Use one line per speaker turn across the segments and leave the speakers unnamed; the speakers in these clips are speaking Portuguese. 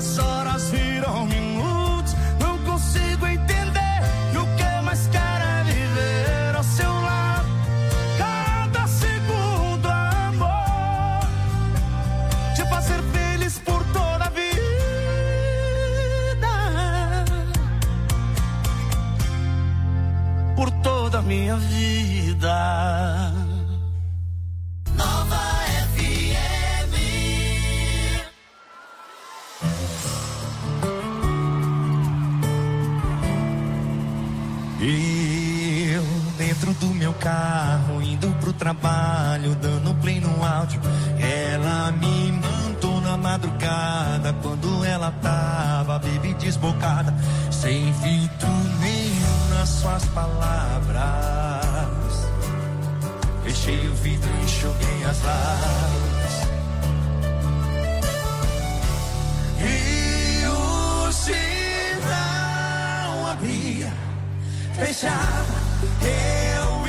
as horas viram minutos. Não consigo entender que o que mais quero é viver ao seu lado. Cada segundo, amor, te fazer feliz por toda a vida. Por toda a minha vida.
Nova FM.
Eu dentro do meu carro, indo pro trabalho, dando play no áudio. Ela me mandou na madrugada, quando ela tava baby desbocada, sem filtro nenhum nas suas palavras. Fechei o vidro e enxuguei as lágrimas. E o sinal abria, fechava, eu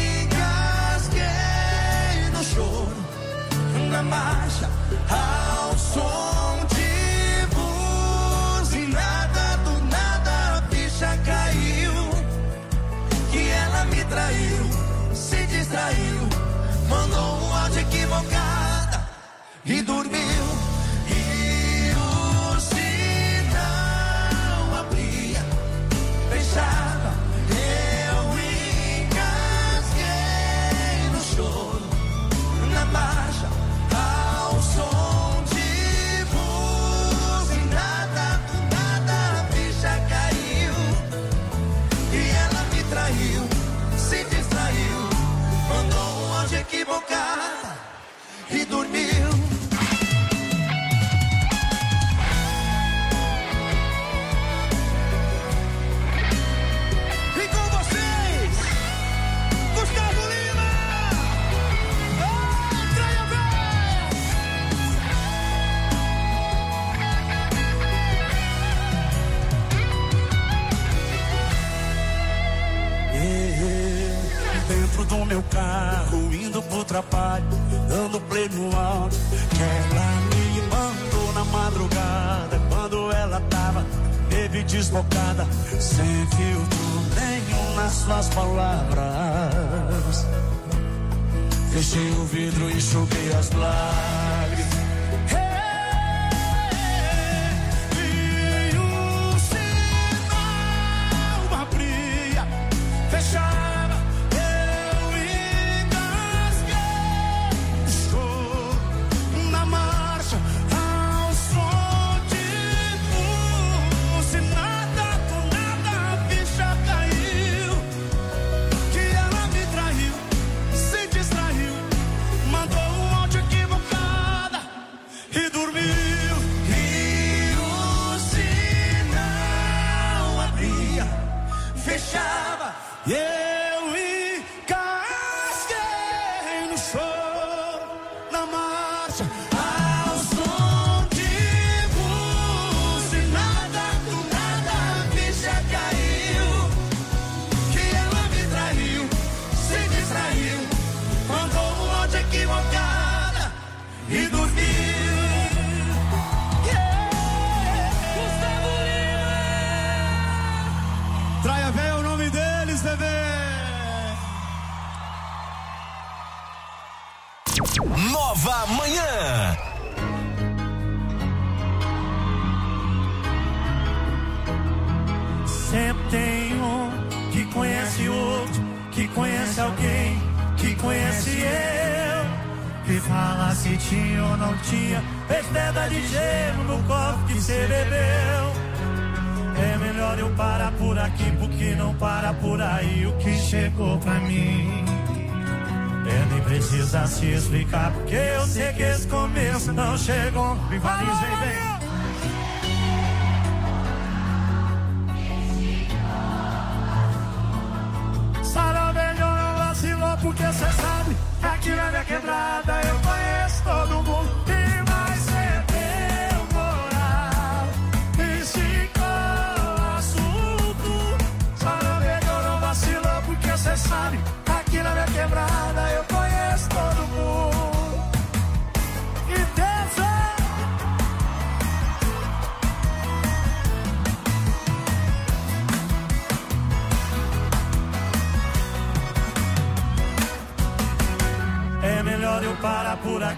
engasguei no choro, na marcha, ao som de buzinada. Do nada a ficha caiu, que ela me traiu, se distraiu, mandou um áudio equivocada e dormiu. E o sinal abria, fechava, eu engasguei no choro, na marcha, ao som de buzinada. Do nada a ficha caiu, e ela me traiu, se distraiu, mandou um áudio equivocado e dormiu. E com vocês, Gustavo Lima, Traia dentro do meu carro, indo pro trabalho, dando play no áudio que ela me mandou na madrugada, quando ela tava baby desbocada, sem filtro nenhum nas suas palavras. Fechei o vidro e enxuguei as lágrimas. E o sinal abria, fechava, eu engasguei no choro, na marcha, ao som de buzinada. Do nada a ficha caiu, que ela me traiu, se distraiu, mandou um áudio equivocada e dormiu. E o sinal abria, fechava, e eu engasguei no choro, na marcha, ao som de buzinada. Do nada a ficha caiu, que ela me traiu, se distraiu, mandou um áudio equivocada e dormiu. Gustavo Lima, Traia Véia é o nome deles, bebê.
Nova Manhã.
Sempre tem um que conhece outro, que conhece alguém, que conhece eu, que fala se tinha ou não tinha, fez pedra de gelo no copo que cê bebeu. É melhor eu parar por aqui, porque não para por aí o que chegou pra mim. Nem precisa se explicar, porque eu sei que esse começo não chegou. Rivalize, vem. Sarau melhor não vacilou, porque cê sabe que aqui na minha quebrada eu conheço todo mundo. E vai ser temporal, e ficou assunto. Sarau melhor não vacilou, porque cê sabe que aqui na minha quebrada eu conheço todo mundo. E dança,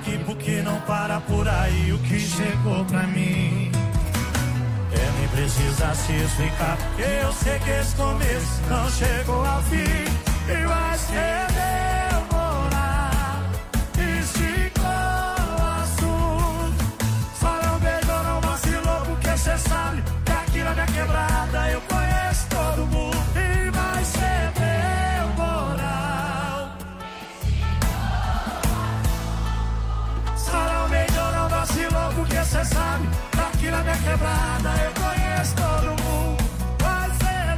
aqui porque não para por aí o que chegou pra mim. Nem precisa se explicar, porque eu sei que esse começo não chegou ao fim. E vai ser demorar, esticou o assunto. Só não beijou, não vacilou, porque cê sabe que aqui na minha quebrada eu conheço todo mundo. E vai ser demorar. Só não beijou, não vacilou, porque cê sabe que aqui na minha quebrada eu conheço todo mundo. Vai ser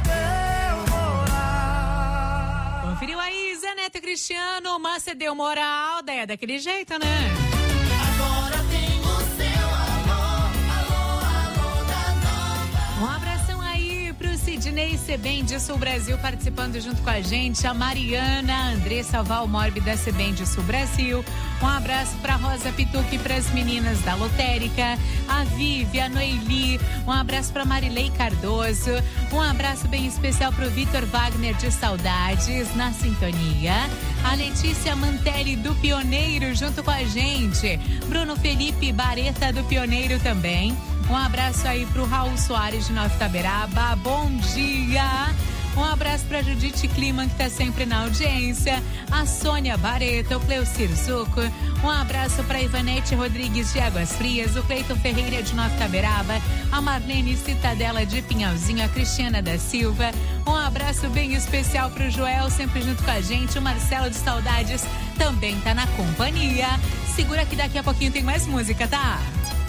demorar.
Conferiu aí, Zé Neto e Cristiano, mas você deu moral, daí é daquele jeito, né?
Agora tem o seu alô, alô, alô da Nova.
Um abração aí pro Sidney Sebem de Sul Brasil participando junto com a gente, a Mariana, a Andressa Valmorbe da Sebem de Sul Brasil. Um abraço pra Rosa Pituque e pras meninas da Lotérica, a Vivi, a Noeli, um abraço pra Marilei Cardoso, um abraço bem especial pro Vitor Wagner de Saudades na sintonia, a Letícia Mantelli do Pioneiro junto com a gente, Bruno Felipe Bareta do Pioneiro também. Um abraço aí pro Raul Soares de Nova Itaberaba, bom dia! Um abraço pra Judite Clima, que tá sempre na audiência, a Sônia Bareta, o Cleucir Zuco, um abraço pra Ivanete Rodrigues de Águas Frias, o Cleiton Ferreira de Nova Itaberaba, a Marlene Citadela de Pinhalzinho, a Cristiana da Silva, um abraço bem especial pro Joel, sempre junto com a gente, o Marcelo de Saudades também tá na companhia. Segura que daqui a pouquinho tem mais música, tá?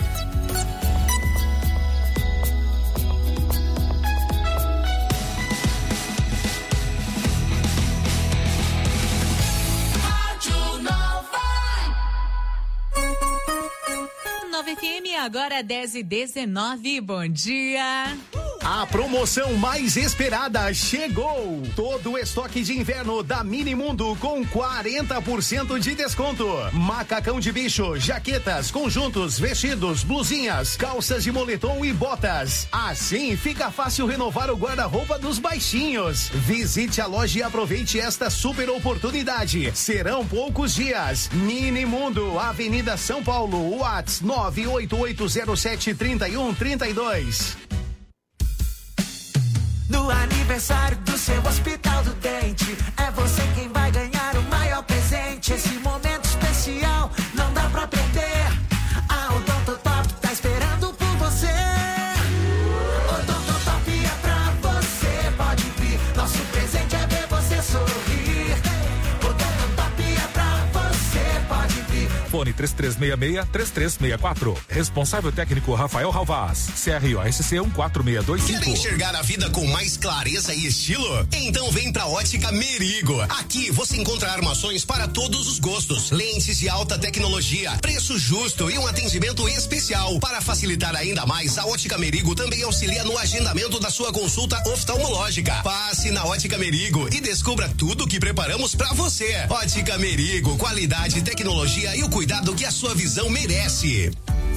FM, agora 10h19, bom dia.
A promoção mais esperada chegou! Todo o estoque de inverno da Minimundo com 40% de desconto. Macacão de bicho, jaquetas, conjuntos, vestidos, blusinhas, calças de moletom e botas. Assim fica fácil renovar o guarda-roupa dos baixinhos. Visite a loja e aproveite esta super oportunidade. Serão poucos dias. Minimundo, Avenida São Paulo, WhatsApp 988073132.
No aniversário do seu Hospital do Dente, é você quem vai ganhar o maior presente. Esse momento especial não dá pra perder. A Odontotop tá esperando por você. Odontotop é pra você, pode vir. Nosso presente é ver você sorrir. Odontotop é pra você, pode vir.
Fone 3366-3364. Responsável técnico Rafael Ralvaz. CROSC 14625.
Quer enxergar a vida com mais clareza e estilo? Então vem pra Ótica Merigo. Aqui você encontra armações para todos os gostos, lentes de alta tecnologia, preço justo e um atendimento especial. Para facilitar ainda mais, a Ótica Merigo também auxilia no agendamento da sua consulta oftalmológica. Passe na Ótica Merigo e descubra tudo que preparamos pra você. Ótica Merigo, qualidade, tecnologia e o cuidado que a sua visão merece.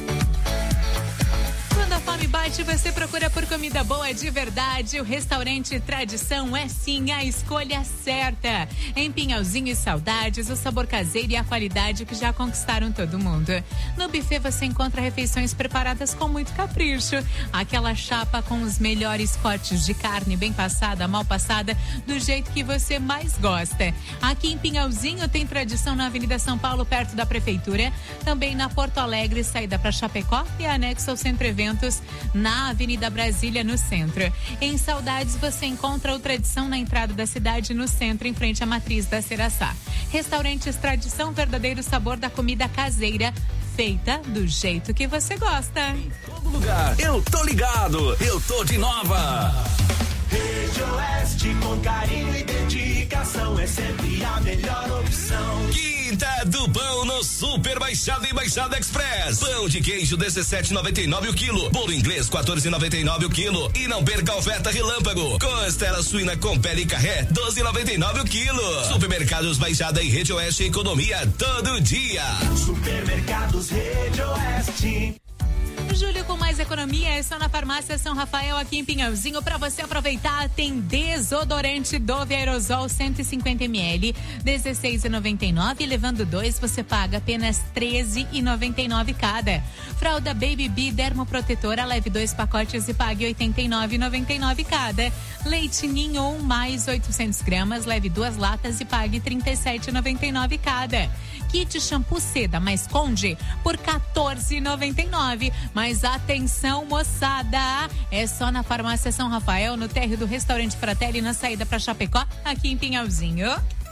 Quando a fome bate, você procura por comida boa de verdade. O restaurante Tradição é sim a escolha certa. Em Pinhalzinho e Saudades, o sabor caseiro e a qualidade que já conquistaram todo mundo. No buffet você encontra refeições preparadas com muito capricho. Aquela chapa com os melhores cortes de carne bem passada, mal passada, do jeito que você mais gosta. Aqui em Pinhalzinho tem Tradição na Avenida São Paulo, perto da Prefeitura. Também na Porto Alegre, saída para Chapecó e anexo ao Centro Eventos na Avenida Brasília, no centro. Em Saudades você encontra o Tradição na entrada da cidade, no centro, em frente à Matriz da Ceraçá. Restaurantes Tradição, verdadeiro sabor da comida caseira, feita do jeito que você gosta.
Em todo lugar, eu tô ligado, eu tô de Nova.
Rede Oeste, com carinho e dedicação, é sempre a melhor opção.
Quinta do Pão no Super Baixada e Baixada Express. Pão de queijo 17,99 o quilo. Bolo inglês 14,99 o quilo. E não perca a oferta relâmpago. Costela suína com pele e carré 12,99 o quilo. Supermercados Baixada e Rede Oeste, economia todo dia.
Supermercados Rede Oeste.
Julho com mais economia é só na Farmácia São Rafael aqui em Pinhalzinho. Para você aproveitar, tem desodorante Dove Aerosol 150 ml, R$16,99. Levando 2, você paga apenas R$13,99 cada. Fralda Baby Bee Dermoprotetora, leve 2 pacotes e pague R$89,99 cada. Leite Ninho 1 mais 800 gramas, leve 2 latas e pague R$37,99 cada. Kit shampoo Seda mais Conde por R$14,99. Mas atenção, moçada, é só na Farmácia São Rafael, no térreo do Restaurante Fratelli, na saída para Chapecó, aqui em Pinhalzinho.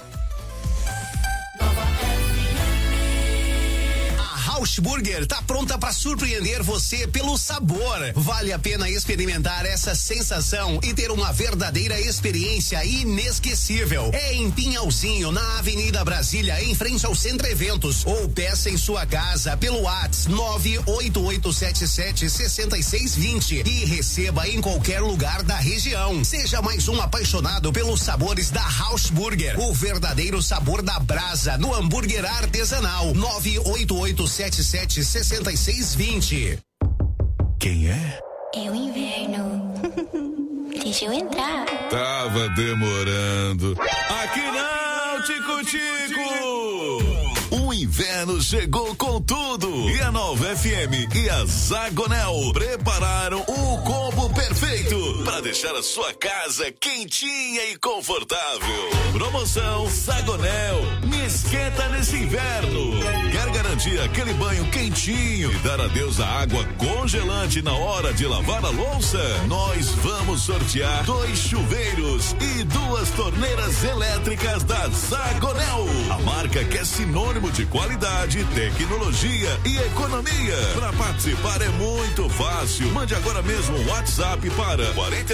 House Burger tá pronta para surpreender você pelo sabor. Vale a pena experimentar essa sensação e ter uma verdadeira experiência inesquecível. É em Pinhalzinho, na Avenida Brasília, em frente ao Centro Eventos. Ou peça em sua casa pelo WhatsApp 988776620 e receba em qualquer lugar da região. Seja mais um apaixonado pelos sabores da House Burger, o verdadeiro sabor da brasa no hambúrguer artesanal. 988776620.
Quem é?
É o inverno. Deixa eu entrar.
Tava demorando. Aqui não, Tico-Tico! O inverno chegou com tudo e a Nova FM e a Zagonel prepararam o combo perfeito para deixar a sua casa quentinha e confortável. Promoção Zagonel, me esquenta nesse inverno. Quer garantir aquele banho quentinho e dar adeus à água congelante na hora de lavar a louça? Nós vamos sortear 2 chuveiros e 2 torneiras elétricas da Zagonel, a marca que é sinônimo de qualidade, tecnologia e economia. Para participar é muito fácil. Mande agora mesmo um WhatsApp para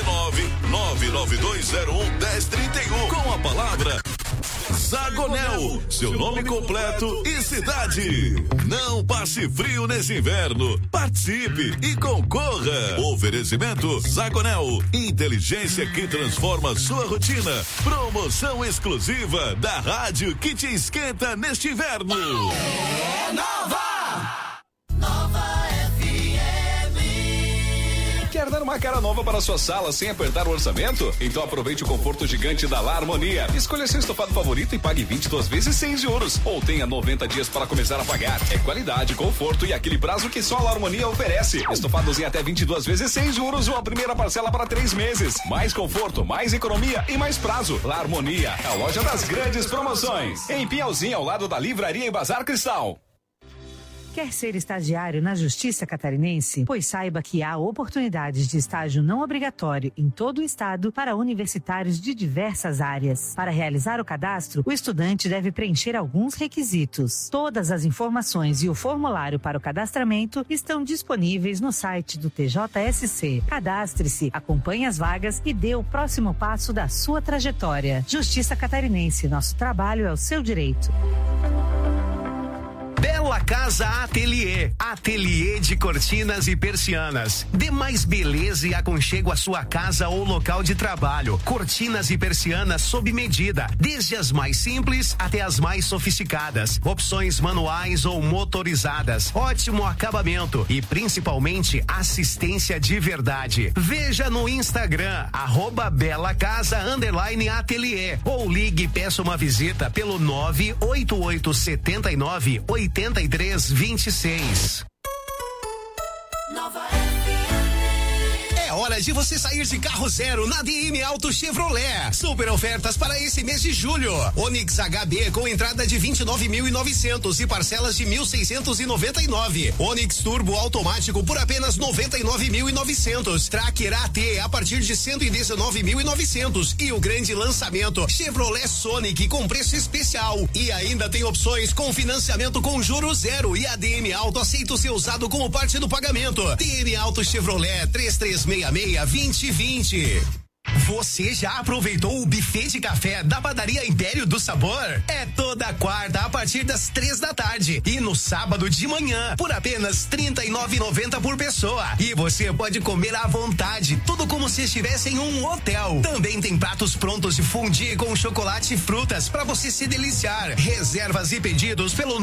49-99201-1031 com a palavra Zagonel, seu nome completo e cidade. Não passe frio nesse inverno. Participe e concorra. Oferecimento Zagonel, inteligência que transforma sua rotina. Promoção exclusiva da rádio que te esquenta neste inverno.
É Nova! Nova FM.
Quer dar uma cara nova para a sua sala sem apertar o orçamento? Então aproveite o conforto gigante da La Harmonia. Escolha seu estofado favorito e pague 22 vezes sem juros. Ou tenha 90 dias para começar a pagar. É qualidade, conforto e aquele prazo que só a La Harmonia oferece. Estofados em até 22 vezes sem juros ou a primeira parcela para 3 meses. Mais conforto, mais economia e mais prazo. La Harmonia, a loja das grandes promoções. Em Pinhalzinho, ao lado da Livraria e Bazar Cristal.
Quer ser estagiário na Justiça Catarinense? Pois saiba que há oportunidades de estágio não obrigatório em todo o estado para universitários de diversas áreas. Para realizar o cadastro, o estudante deve preencher alguns requisitos. Todas as informações e o formulário para o cadastramento estão disponíveis no site do TJSC. Cadastre-se, acompanhe as vagas e dê o próximo passo da sua trajetória. Justiça Catarinense, nosso trabalho é o seu direito.
Bela Casa Ateliê, ateliê de cortinas e persianas. Dê mais beleza e aconchego à sua casa ou local de trabalho. Cortinas e persianas sob medida, desde as mais simples até as mais sofisticadas. Opções manuais ou motorizadas. Ótimo acabamento e principalmente assistência de verdade. Veja no Instagram @belacasa_ateliê ou ligue e peça uma visita pelo 98879-8326.
Nova FM.
É hora de você sair de carro zero na DM Auto Chevrolet. Super ofertas para esse mês de julho. Onix HB com entrada de 29.900 e parcelas de 1.699. Onix Turbo automático por apenas 99.900. Tracker AT a partir de 119.900 e o grande lançamento Chevrolet Sonic com preço especial. E ainda tem opções com financiamento com juros zero e a DM Auto aceita o seu usado como parte do pagamento. DM Auto Chevrolet 3366-2020. Você já aproveitou o buffet de café da Padaria Império do Sabor? É toda quarta a partir das 3 da tarde e no sábado de manhã por apenas R$ 39,90 por pessoa. E você pode comer à vontade, tudo como se estivesse em um hotel. Também tem pratos prontos de fondue com chocolate e frutas para você se deliciar. Reservas e pedidos pelo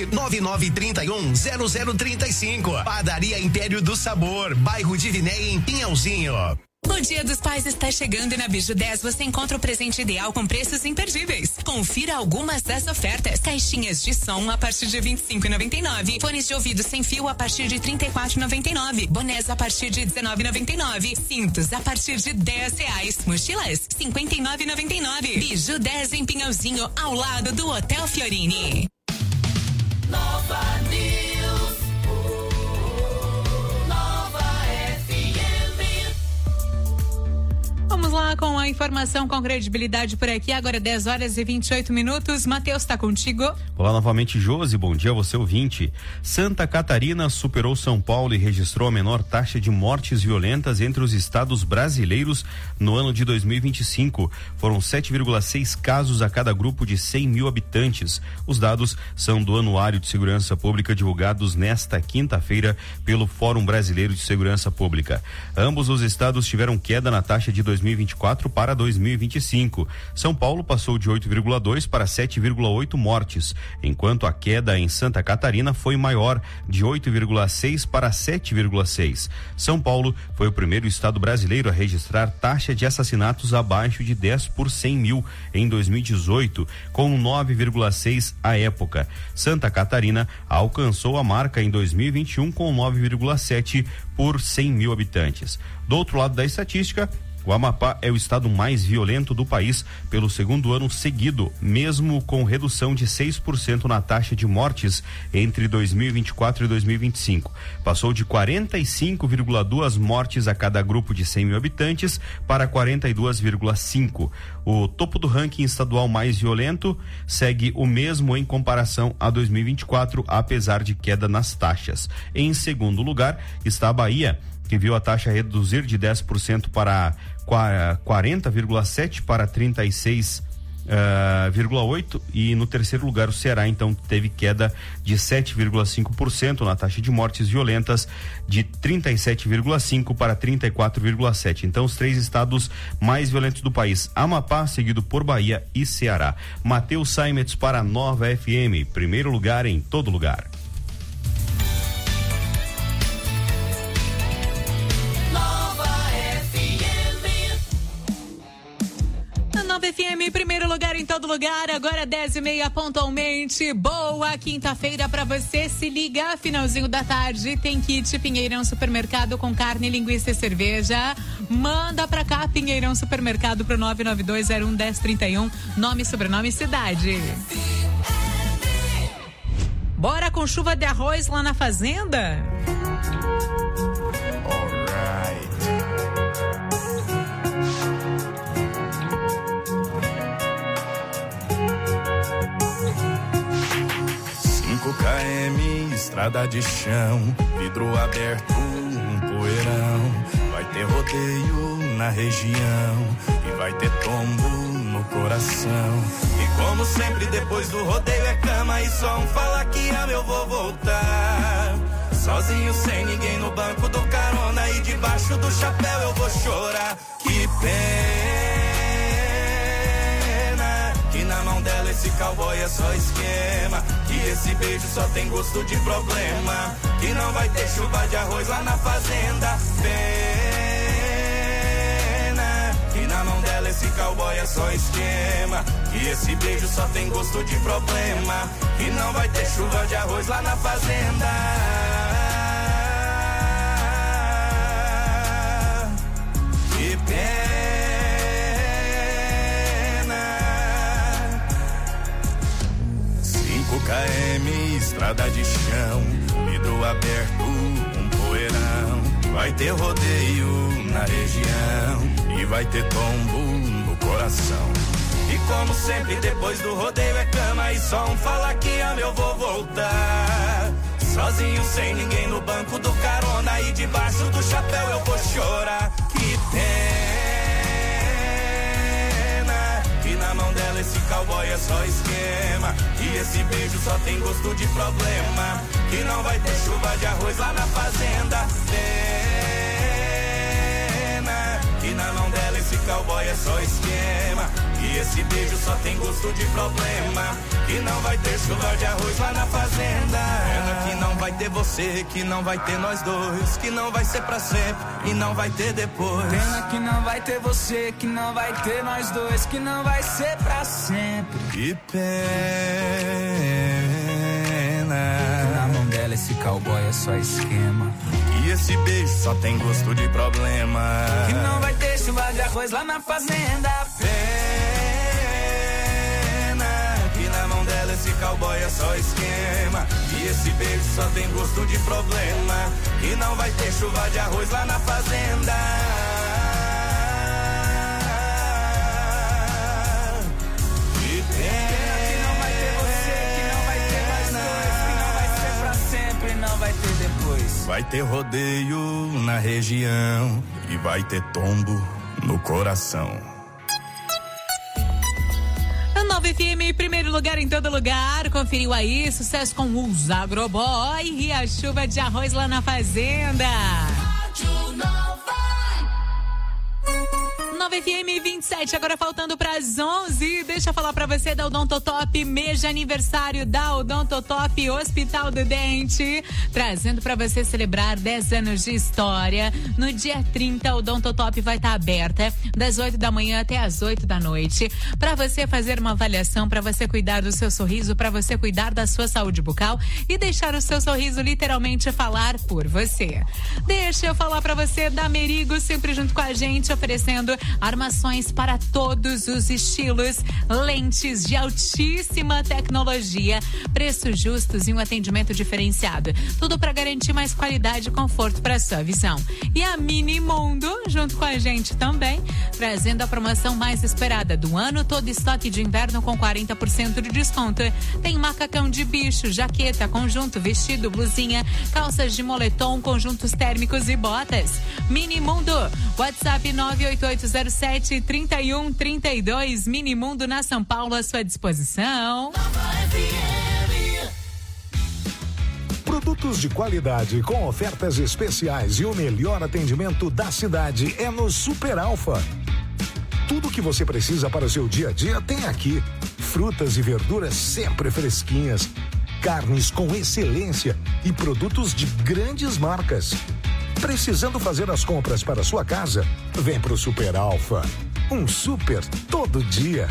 999310035. Padaria Império do Sabor, bairro Diviné, em Pinhalzinho.
O Dia dos Pais está chegando e na Biju 10 você encontra o presente ideal com preços imperdíveis. Confira algumas das ofertas. Caixinhas de som a partir de R$ 25,99. Fones de ouvido sem fio a partir de R$ 34,99. Bonés a partir de R$ 19,99. Cintos a partir de R$ 10. Mochilas R$ 59,99. Biju 10 em Pinhalzinho, ao lado do Hotel Fiorini.
Nova News.
Vamos lá com a informação com credibilidade por aqui. Agora 10 horas e 28 minutos. Matheus, está contigo.
Olá novamente, Josi. Bom dia, você ouvinte. Santa Catarina superou São Paulo e registrou a menor taxa de mortes violentas entre os estados brasileiros no ano de 2025. Foram 7,6 casos a cada grupo de 100 mil habitantes. Os dados são do Anuário de Segurança Pública divulgados nesta quinta-feira pelo Fórum Brasileiro de Segurança Pública. Ambos os estados tiveram queda na taxa de 2024 para 2025. São Paulo passou de 8,2 para 7,8 mortes, enquanto a queda em Santa Catarina foi maior, de 8,6 para 7,6. São Paulo foi o primeiro estado brasileiro a registrar taxa de assassinatos abaixo de 10 por 100 mil em 2018, com 9,6 à época. Santa Catarina alcançou a marca em 2021 com 9,7 por 100 mil habitantes. Do outro lado da estatística, o Amapá é o estado mais violento do país pelo segundo ano seguido, mesmo com redução de 6% na taxa de mortes entre 2024 e 2025. Passou de 45,2 mortes a cada grupo de 100 mil habitantes para 42,5. O topo do ranking estadual mais violento segue o mesmo em comparação a 2024, apesar de queda nas taxas. Em segundo lugar está a Bahia, que viu a taxa reduzir de 10% para 40,7 para 36,8 e no terceiro lugar o Ceará então teve queda de 7,5% na taxa de mortes violentas, de 37,5 para 34,7. Então os três estados mais violentos do país: Amapá, seguido por Bahia e Ceará. Matheus Saimetz para a Nova FM, primeiro lugar em todo lugar.
FM, primeiro lugar em todo lugar, agora 10:30 pontualmente. Boa quinta-feira pra você. Se liga, finalzinho da tarde tem kit Pinheirão Supermercado com carne, linguiça e cerveja. Manda pra cá, Pinheirão Supermercado, pro 992011031, nome, sobrenome e cidade. Bora com chuva de arroz lá na fazenda?
Alright. 5 km, estrada de chão, vidro aberto, um poeirão. Vai ter rodeio na região e vai ter tombo no coração. E como sempre depois do rodeio é cama e só um fala que ama, eu vou voltar. Sozinho sem ninguém no banco do carona e debaixo do chapéu eu vou chorar. Que pena que na mão dela esse cowboy é só esquema, que esse beijo só tem gosto de problema, que não vai ter chuva de arroz lá na fazenda. Pena que na mão dela esse cowboy é só esquema, que esse beijo só tem gosto de problema, que não vai ter chuva de arroz lá na fazenda. Que pena. 5 km, estrada de chão, vidro aberto, um poeirão. Vai ter rodeio na região e vai ter tombo no coração. E como sempre depois do rodeio é cama e só um fala que ama, eu vou voltar. Sozinho sem ninguém no banco do carona e debaixo do chapéu eu vou chorar. Que pena é só esquema. E esse beijo só tem gosto de problema. Que não vai ter chuva de arroz lá na fazenda. Pena que na mão dela esse cowboy é só esquema. E esse beijo só tem gosto de problema. Que não vai ter chuva de arroz lá na fazenda. Pena que não vai ter você, que não vai ter nós dois. Que não vai ser pra sempre e não vai ter depois.
Pena que não vai ter você, que não vai ter nós dois. Que não vai ser pra sempre.
Que pena.
Na mão dela esse cowboy é só esquema.
E esse beijo só tem gosto de problema.
Que não vai ter chuva de arroz lá na fazenda.
Que na mão dela esse cowboy é só esquema. E esse beijo só tem gosto de problema. E não vai ter chuva de arroz lá na fazenda. Que pena
que não vai ter você, que não vai ter nós dois. Que não vai ser pra sempre e não vai ter depois.
Vai ter rodeio na região e vai ter tombo no coração.
9 FM, primeiro lugar em todo lugar. Conferiu aí, sucesso com os Agroboy e a chuva de arroz lá na fazenda. 9 FM 27, agora faltando para as 11. Deixa eu falar para você da Odontotop, mês de aniversário da Odontotop Hospital do Dente, trazendo para você celebrar 10 anos de história. No dia 30, a Odontotop vai estar aberta das 8 da manhã até as 8 da noite, para você fazer uma avaliação, para você cuidar do seu sorriso, para você cuidar da sua saúde bucal e deixar o seu sorriso literalmente falar por você. Deixa eu falar para você da Merigo, sempre junto com a gente, oferecendo armações para todos os estilos, lentes de altíssima tecnologia, preços justos e um atendimento diferenciado. Tudo para garantir mais qualidade e conforto para sua visão. E a Minimundo, junto com a gente também, trazendo a promoção mais esperada do ano, todo estoque de inverno com 40% de desconto. Tem macacão de bicho, jaqueta, conjunto, vestido, blusinha, calças de moletom, conjuntos térmicos e botas. Minimundo, WhatsApp 98807-3132, Minimundo na São Paulo à sua disposição.
Produtos de qualidade com ofertas especiais e o melhor atendimento da cidade é no Super Alfa. Tudo que você precisa para o seu dia a dia tem aqui. Frutas e verduras sempre fresquinhas, carnes com excelência e produtos de grandes marcas. Precisando fazer as compras para sua casa? Vem pro Super Alfa. Um super todo dia.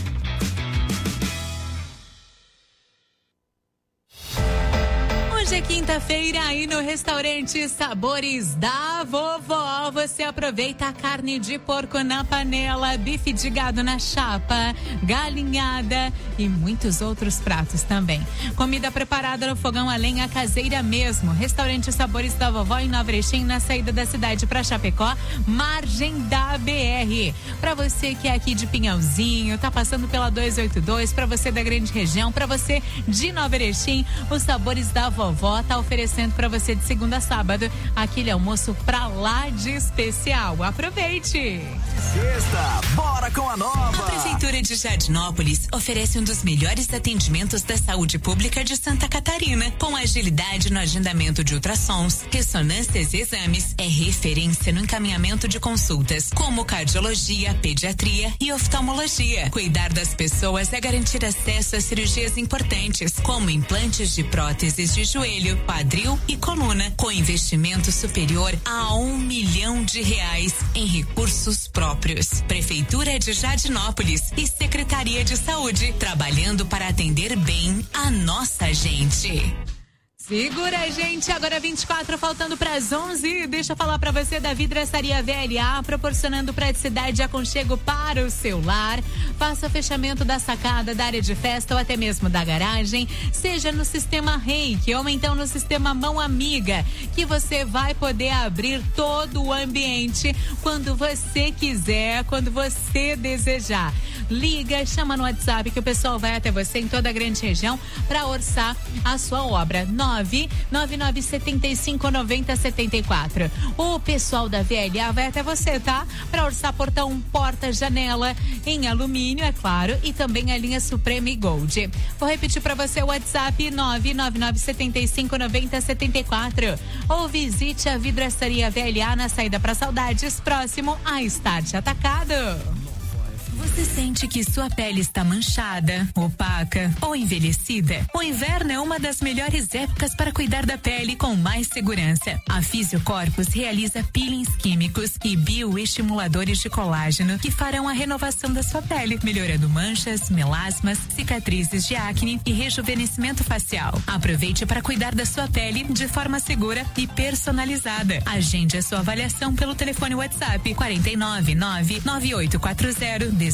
Hoje é quinta-feira aí no restaurante Sabores da Vovó. Você aproveita a carne de porco na panela, bife de gado na chapa, galinhada e muitos outros pratos também. Comida preparada no fogão a lenha caseira mesmo. Restaurante Sabores da Vovó em Nova Erechim, na saída da cidade para Chapecó, margem da BR. Para você que é aqui de Pinhalzinho, tá passando pela 282, para você da grande região, para você de Nova Erechim, os Sabores da Vovó tá oferecendo para você de segunda a sábado aquele almoço pra lá de especial. Aproveite!
Sexta, bora com a nova!
A Prefeitura de Jardinópolis oferece um dos melhores atendimentos da saúde pública de Santa Catarina, com agilidade no agendamento de ultrassons, ressonâncias e exames. É referência no encaminhamento de consultas, como cardiologia, pediatria e oftalmologia. Cuidar das pessoas é garantir acesso a cirurgias importantes, como implantes de próteses de joelho, quadril e coluna, com investimento superior a R$1 milhão em recursos próprios. Prefeitura de Jardinópolis e Secretaria de Saúde, trabalhando para atender bem a nossa gente.
Segura, gente, agora 24, faltando para as 11. Deixa eu falar para você da Vidraçaria VLA, proporcionando praticidade e aconchego para o seu lar. Faça o fechamento da sacada, da área de festa ou até mesmo da garagem, seja no sistema Reiki ou então no sistema Mão Amiga, que você vai poder abrir todo o ambiente quando você quiser, quando você desejar. Liga, chama no WhatsApp que o pessoal vai até você em toda a grande região para orçar a sua obra. 9 999759074. O pessoal da VLA vai até você, tá? Para orçar portão, porta, janela em alumínio, é claro, e também a linha Suprema e Gold. Vou repetir para você o WhatsApp 999759074 ou visite a Vidraçaria VLA na saída para Saudades, próximo a Start Atacado.
Você sente que sua pele está manchada, opaca ou envelhecida? O inverno é uma das melhores épocas para cuidar da pele com mais segurança. A Fisiocorpus realiza peelings químicos e bioestimuladores de colágeno que farão a renovação da sua pele, melhorando manchas, melasmas, cicatrizes de acne e rejuvenescimento facial. Aproveite para cuidar da sua pele de forma segura e personalizada. Agende a sua avaliação pelo telefone WhatsApp 499-9840-1849.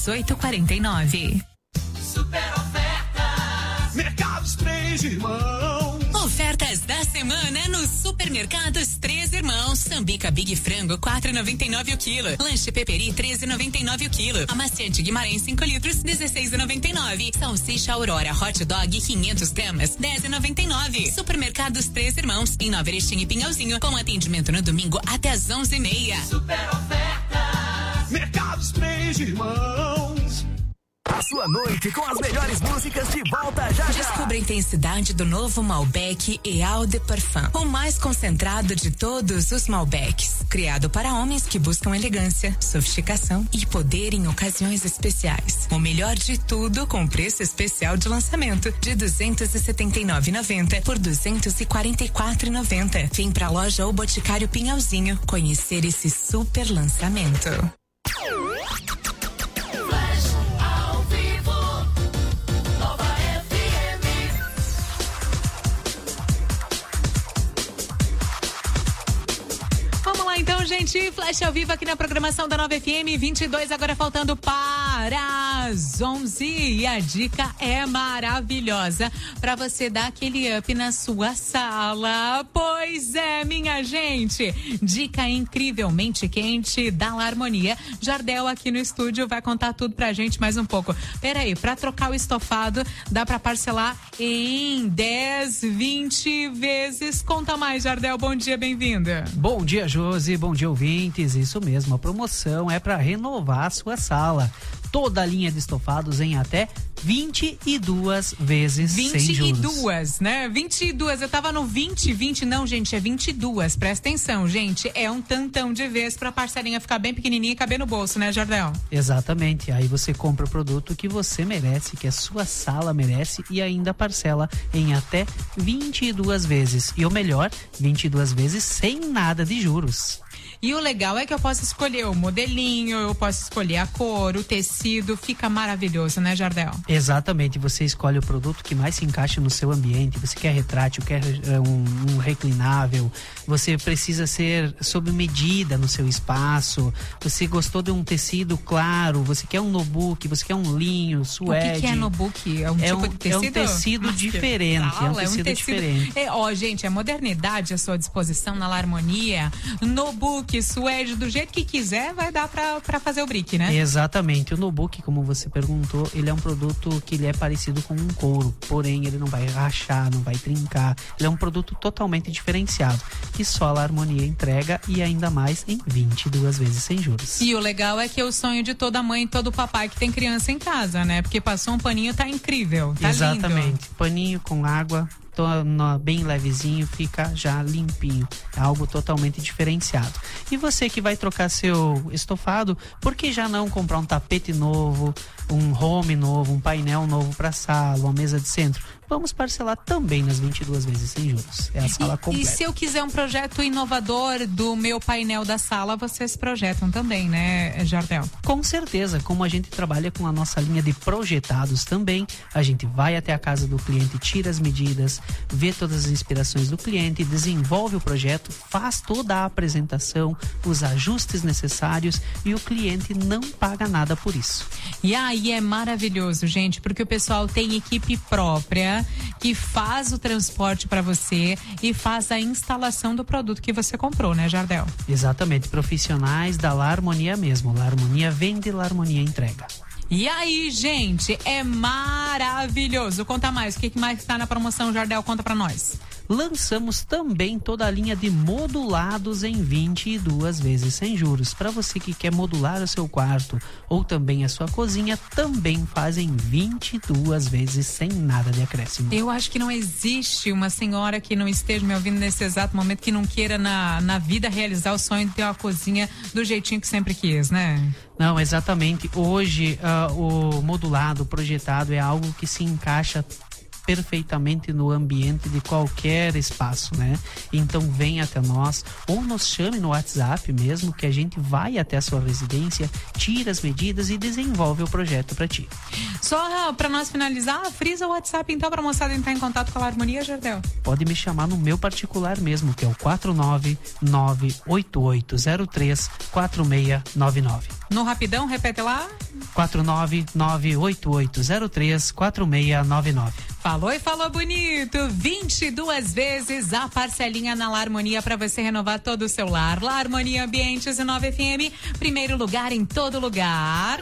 Super ofertas.
Mercados Três Irmãos.
Ofertas da semana no Supermercados Três Irmãos. Sambica Big Frango 4,99 o quilo. Lanche Peperi 13,99 o quilo. Amaciante Guimarães 5 litros 16,99. Salsicha Aurora Hot Dog 500 gramas 10,99. Supermercados Três Irmãos em Nova Erechim e Pinhalzinho com atendimento no domingo até às 11:30.
Super ofertas.
Mercados Três Irmãos.
A sua noite com as melhores músicas de volta já.
Descubra a intensidade do novo Malbec Eau de Parfum, o mais concentrado de todos os Malbecs. Criado para homens que buscam elegância, sofisticação e poder em ocasiões especiais. O melhor de tudo com preço especial de lançamento de R$ 279,90 por R$ 244,90. Vem pra loja ou Boticário Pinhalzinho conhecer esse super lançamento.
Então, gente, flash ao vivo aqui na programação da Nova FM 22, agora faltando para as 11. E a dica é maravilhosa para você dar aquele up na sua sala. Pois é, minha gente. Dica incrivelmente quente da Larmonia. Jardel aqui no estúdio vai contar tudo pra gente mais um pouco. Peraí, pra trocar o estofado, dá pra parcelar em 10, 20 vezes. Conta mais, Jardel. Bom dia, bem-vinda.
Bom dia, Josi. Bom dia, ouvintes. Isso mesmo, a promoção é para renovar a sua sala. Toda a linha de estofados em até 22 vezes sem juros.
22, né? 22. Eu tava no 20 não, gente, é 22. Presta atenção, gente. É um tantão de vezes pra parcelinha ficar bem pequenininha e caber no bolso, né, Jardel?
Exatamente. Aí você compra o produto que você merece, que a sua sala merece e ainda parcela em até 22 vezes. E o melhor, 22 vezes sem nada de juros.
E o legal é que eu posso escolher o modelinho, eu posso escolher a cor, o tecido, fica maravilhoso, né, Jardel?
Exatamente, você escolhe o produto que mais se encaixa no seu ambiente, você quer retrátil, quer um reclinável, você precisa ser sob medida no seu espaço, você gostou de um tecido claro, você quer um no-book, você quer um linho, suede.
O que é no-book? É um tipo de tecido?
É um tecido diferente, é um tecido diferente.
Gente, é modernidade à sua disposição na Larmonia, no-book, suede, do jeito que quiser, vai dar pra fazer o brick, né?
Exatamente. O no-book, como você perguntou, ele é um produto que ele é parecido com um couro, porém ele não vai rachar, não vai trincar. Ele é um produto totalmente diferenciado, que só a Larmonia entrega e ainda mais em 22 vezes sem juros.
E o legal é que é o sonho de toda mãe e todo papai que tem criança em casa, né? Porque passou um paninho, tá incrível, tá
Exatamente.
lindo.
Paninho com água, bem levezinho, fica já limpinho. É algo totalmente diferenciado. E você que vai trocar seu estofado, por que já não comprar um tapete novo, um home novo, um painel novo para sala, uma mesa de centro? Vamos parcelar também nas 22 vezes sem juros. É a sala completa.
E se eu quiser um projeto inovador do meu painel da sala, vocês projetam também, né, Jardel?
Com certeza. Como a gente trabalha com a nossa linha de projetados também, a gente vai até a casa do cliente, tira as medidas, vê todas as inspirações do cliente, desenvolve o projeto, faz toda a apresentação, os ajustes necessários e o cliente não paga nada por isso.
E aí é maravilhoso, gente, porque o pessoal tem equipe própria que faz o transporte para você e faz a instalação do produto que você comprou, né, Jardel?
Exatamente, profissionais da Larmonia mesmo. Larmonia vende, Larmonia entrega.
E aí, gente, é maravilhoso. Conta mais, o que mais está na promoção, Jardel? Conta pra nós.
lançamos também toda a linha de modulados em 22 vezes sem juros. Para você que quer modular o seu quarto ou também a sua cozinha, também fazem 22 vezes sem nada de acréscimo.
Eu acho que não existe uma senhora que não esteja me ouvindo nesse exato momento que não queira na vida realizar o sonho de ter uma cozinha do jeitinho que sempre quis, né?
Não, exatamente. Hoje, o modulado, projetado é algo que se encaixa perfeitamente no ambiente de qualquer espaço, né? Então vem até nós ou nos chame no WhatsApp mesmo, que a gente vai até a sua residência, tira as medidas e desenvolve o projeto para ti.
Só para nós finalizar, frisa o WhatsApp então para a moçada entrar em contato com a Harmonia, Jardel.
Pode me chamar no meu particular mesmo, que é o 49988034699.
No rapidão, repete lá.
49988034699.
Falou e falou bonito. 22 vezes a parcelinha na La Harmonia para você renovar todo o seu lar. La Harmonia Ambientes e 9 FM, primeiro lugar em todo lugar.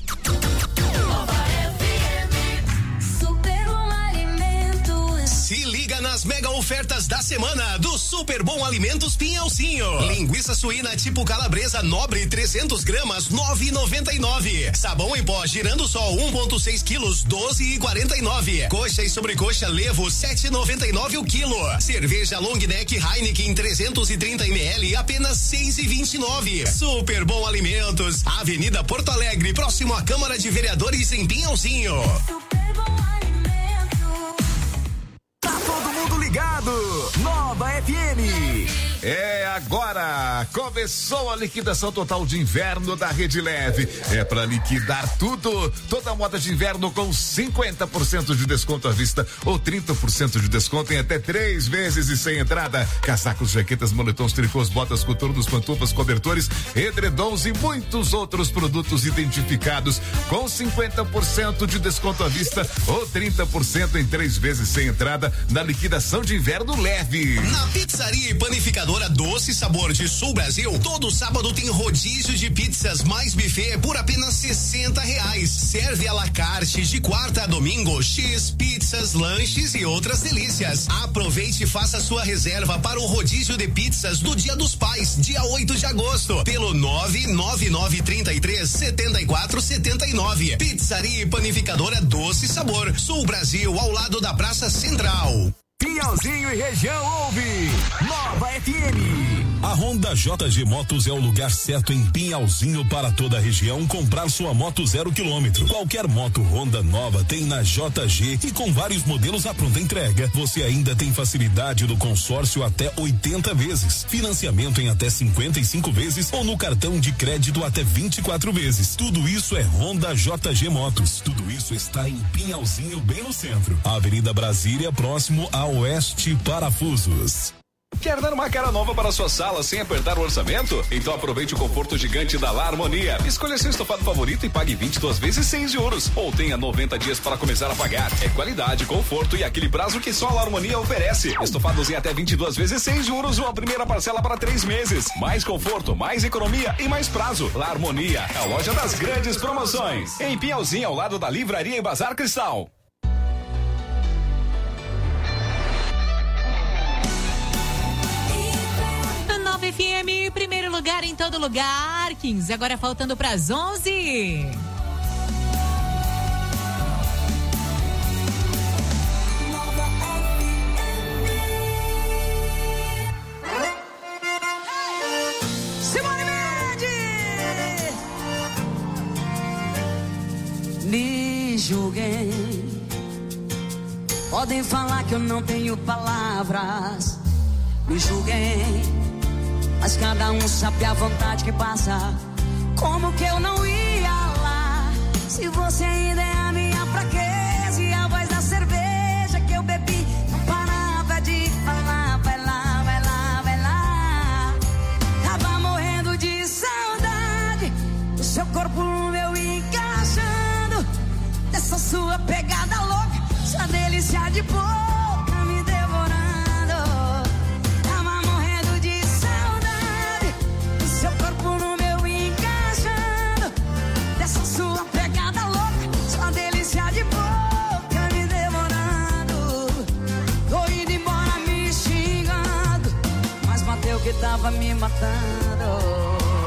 Se liga nas mega ofertas da semana do Super Bom Alimentos Pinhalzinho. Linguiça suína tipo calabresa nobre 300 gramas 9,99. Sabão em pó girando sol 1,6 quilos 12,49. Coxa e sobrecoxa Levo 7,99 o quilo. Cerveja Long Neck Heineken 330 ml apenas 6,29. Super Bom Alimentos, Avenida Porto Alegre, próximo à Câmara de Vereadores em Pinhalzinho.
Ligado, Nova FM.
É agora, começou a liquidação total de inverno da Rede Leve. É para liquidar tudo, toda a moda de inverno com 50% de desconto à vista ou 30% de desconto em até 3 vezes e sem entrada. Casacos, jaquetas, moletons, tricôs, botas, coturnos, pantufas, cobertores, edredons e muitos outros produtos identificados com 50% de desconto à vista ou 30% em 3 vezes sem entrada na liquidação de inverno leve.
Na Pizzaria e Panificadora Doce Sabor de Sul Brasil, todo sábado tem rodízio de pizzas mais buffet por apenas R$60. Serve à la carte de quarta a domingo, X, pizzas, lanches e outras delícias. Aproveite e faça sua reserva para o rodízio de pizzas do Dia dos Pais, dia 8 de agosto, pelo 99933-7479. Pizzaria e Panificadora Doce Sabor, Sul Brasil, ao lado da Praça Central.
Pinhalzinho e região ouve Nova FM.
A Honda JG Motos é o lugar certo em Pinhalzinho para toda a região comprar sua moto 0 km. Qualquer moto Honda nova tem na JG e com vários modelos à pronta entrega. Você ainda tem facilidade do consórcio até 80 vezes, financiamento em até 55 vezes ou no cartão de crédito até 24 vezes. Tudo isso é Honda JG Motos. Tudo isso está em Pinhalzinho, bem no centro. Avenida Brasília, próximo a Oeste Parafusos.
Quer dar uma cara nova para sua sala sem apertar o orçamento? Então aproveite o conforto gigante da La Harmonia. Escolha seu estofado favorito e pague 22 vezes sem juros. Ou tenha 90 dias para começar a pagar. É qualidade, conforto e aquele prazo que só a La Harmonia oferece. Estofados em até 22 vezes sem juros ou a primeira parcela para 3 meses. Mais conforto, mais economia e mais prazo. La Harmonia, a loja das grandes promoções. Em Pinhalzinho, ao lado da Livraria e Bazar Cristal.
FM, primeiro lugar em todo lugar, 15, agora faltando para as 11.
Simone Mendes! Me julguem, podem falar que eu não tenho palavras. Me julguem, mas cada um sabe a vontade que passa. Como que eu não ia lá? Se você ainda é a minha fraqueza e a voz da cerveja que eu bebi não parava de falar. Vai lá, vai lá, vai lá. Tava morrendo de saudade do seu corpo no meu encaixando, dessa sua pegada louca, sua delícia de boca me devorando. Seu corpo no meu encaixando, dessa sua pegada louca, sua tava me matando.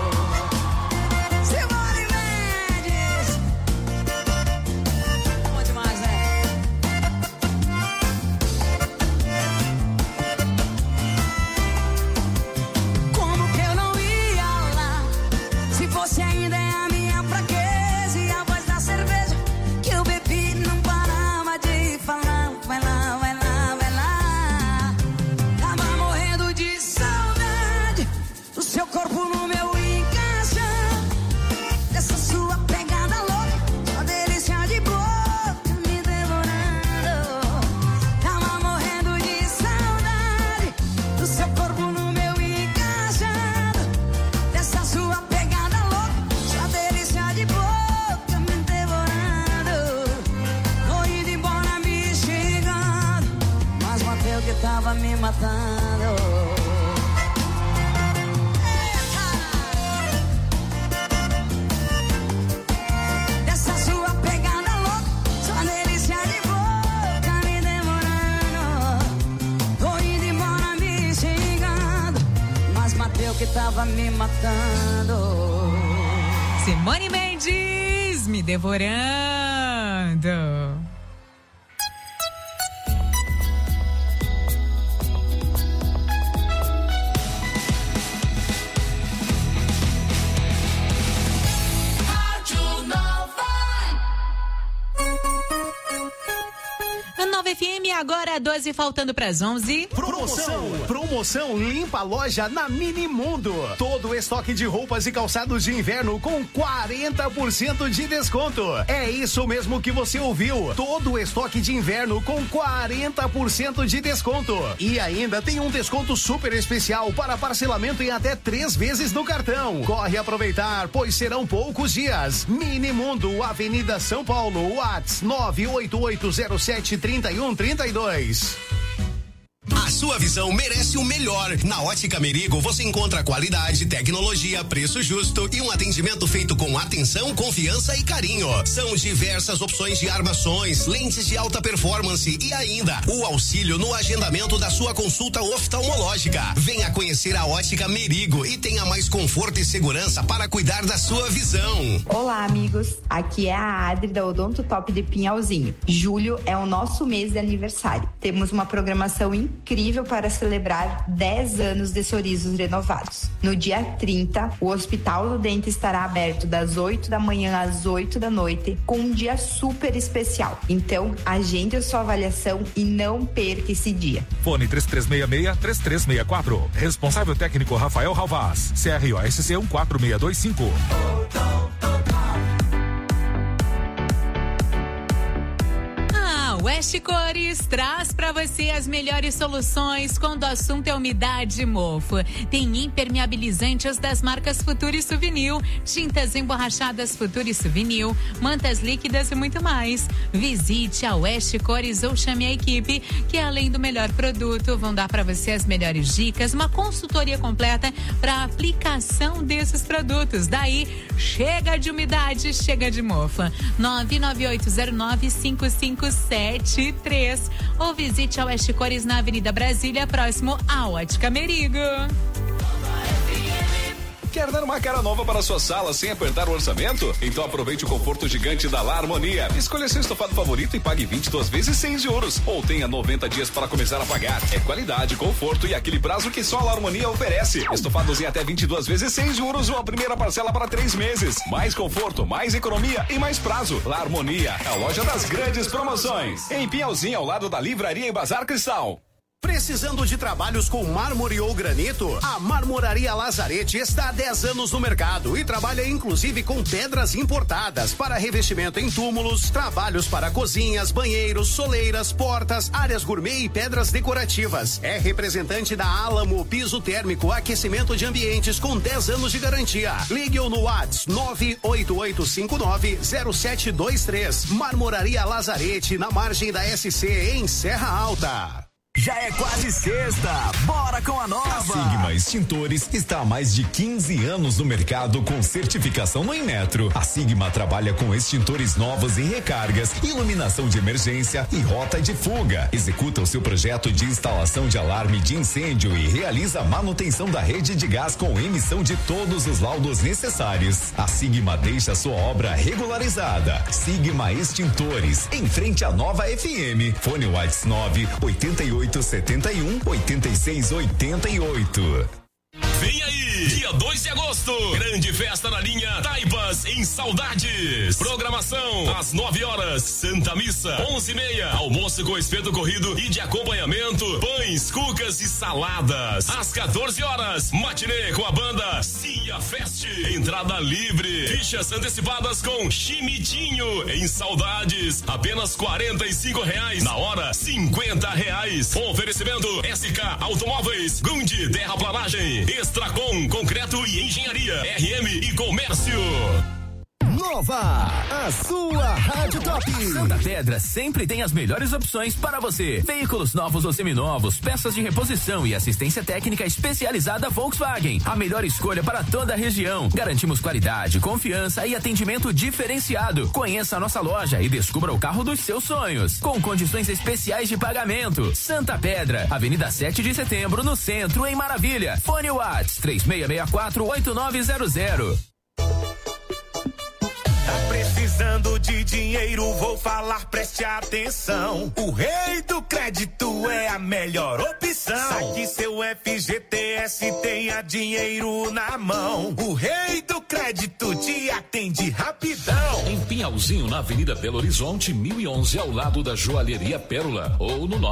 Simone Mendes. Bom demais, né? Como que eu não ia lá? Se você ainda é a minha fraqueza e a voz da cerveja que eu bebi não parava de falar. Vai lá, vai lá, vai lá. Tava morrendo de saudade do seu corpo no meu encaixe, dessa sua pegada louca, sua delícia de boca me devorando. Tava morrendo de saudade do seu corpo no meu encaixe, dessa sua pegada louca, sua delícia de boca me devorando. Tô indo embora me xingando, mas matei o que tava me matando. Dessa sua pegada louca, sua delícia de boca me demorando. Tô indo embora me xingando, mas matei o que tava me matando.
Simone Mendes, me devorando.
Rádio Nova.
A Nova FM, agora 12, faltando pras 11.
Promoção Limpa a Loja na Minimundo. Todo o estoque de roupas e calçados de inverno com 40% de desconto. É isso mesmo que você ouviu. Todo o estoque de inverno com 40% de desconto. E ainda tem um desconto super especial para parcelamento em até 3 vezes no cartão. Corre aproveitar, pois serão poucos dias. Minimundo, Avenida São Paulo, Whats 988073132.
A sua visão merece o melhor. Na Ótica Merigo você encontra qualidade, tecnologia, preço justo e um atendimento feito com atenção, confiança e carinho. São diversas opções de armações, lentes de alta performance e ainda o auxílio no agendamento da sua consulta oftalmológica. Venha conhecer a Ótica Merigo e tenha mais conforto e segurança para cuidar da sua visão.
Olá, amigos. Aqui é a Adri da Odonto Top de Pinhalzinho. Julho é o nosso mês de aniversário. Temos uma programação incrível para celebrar 10 anos de sorrisos renovados. No dia 30, o Hospital do Dente estará aberto das 8 da manhã às 8 da noite, com um dia super especial. Então, agende a sua avaliação e não perca esse dia.
Fone 3366-3364. Responsável técnico Rafael Halvaz. CROSC 14625.
Oeste Cores traz para você as melhores soluções quando o assunto é umidade e mofo. Tem impermeabilizantes das marcas Futura e Souvenir, tintas emborrachadas Futura e Souvenir, mantas líquidas e muito mais. Visite a Oeste Cores ou chame a equipe, que além do melhor produto, vão dar para você as melhores dicas, uma consultoria completa para a aplicação desses produtos. Daí, chega de umidade, chega de mofa. 998095573 ou visite a Oeste Cores na Avenida Brasília, próximo à Ótica Merigo.
Quer dar uma cara nova para sua sala sem apertar o orçamento? Então aproveite o conforto gigante da La Harmonia. Escolha seu estofado favorito e pague 22 vezes sem juros. Ou tenha 90 dias para começar a pagar. É qualidade, conforto e aquele prazo que só a La Harmonia oferece. Estofados em até 22 vezes sem juros ou a primeira parcela para 3 meses. Mais conforto, mais economia e mais prazo. La Harmonia, a loja das grandes promoções. Em Pinhalzinho, ao lado da Livraria e Bazar Cristal.
Precisando de trabalhos com mármore ou granito? A Marmoraria Lazarete está há 10 anos no mercado e trabalha inclusive com pedras importadas para revestimento em túmulos, trabalhos para cozinhas, banheiros, soleiras, portas, áreas gourmet e pedras decorativas. É representante da Álamo Piso Térmico, aquecimento de ambientes com 10 anos de garantia. Ligue-o no WhatsApp 988590723. Marmoraria Lazarete, na margem da SC em Serra Alta.
Já é quase sexta, bora com a nova!
A Sigma Extintores está há mais de 15 anos no mercado com certificação no Inmetro. A Sigma trabalha com extintores novos e recargas, iluminação de emergência e rota de fuga. Executa o seu projeto de instalação de alarme de incêndio e realiza a manutenção da rede de gás com emissão de todos os laudos necessários. A Sigma deixa sua obra regularizada. Sigma Extintores, em frente à Nova FM. Fone WhatsApp 988718688.
Vem aí, dia 2 de agosto, grande festa na linha Taipas em Saudades. Programação, às 9 horas, Santa Missa, 11h30, almoço com espeto corrido e de acompanhamento, pães, cucas e saladas. Às 14 horas, matinê com a banda Cia Fest, entrada livre, fichas antecipadas com Chimitinho em Saudades, apenas R$45, na hora R$50. Oferecimento SK Automóveis, Gundi Terraplanagem, Extracom, Concreto e Engenharia, RM e Comércio.
Nova, a sua Rádio Top.
Santa Pedra sempre tem as melhores opções para você. Veículos novos ou seminovos, peças de reposição e assistência técnica especializada Volkswagen. A melhor escolha para toda a região. Garantimos qualidade, confiança e atendimento diferenciado. Conheça a nossa loja e descubra o carro dos seus sonhos. Com condições especiais de pagamento. Santa Pedra, Avenida 7 de Setembro, no centro, em Maravilha. Fone Whats 3664-8900.
Precisando de dinheiro, vou falar, preste atenção. O Rei do Crédito é a melhor opção. Saque seu FGTS, tenha dinheiro na mão. O Rei do Crédito te atende rapidão.
Em Pinhalzinho, na Avenida Belo Horizonte, 1011, ao lado da Joalheria Pérola. Ou no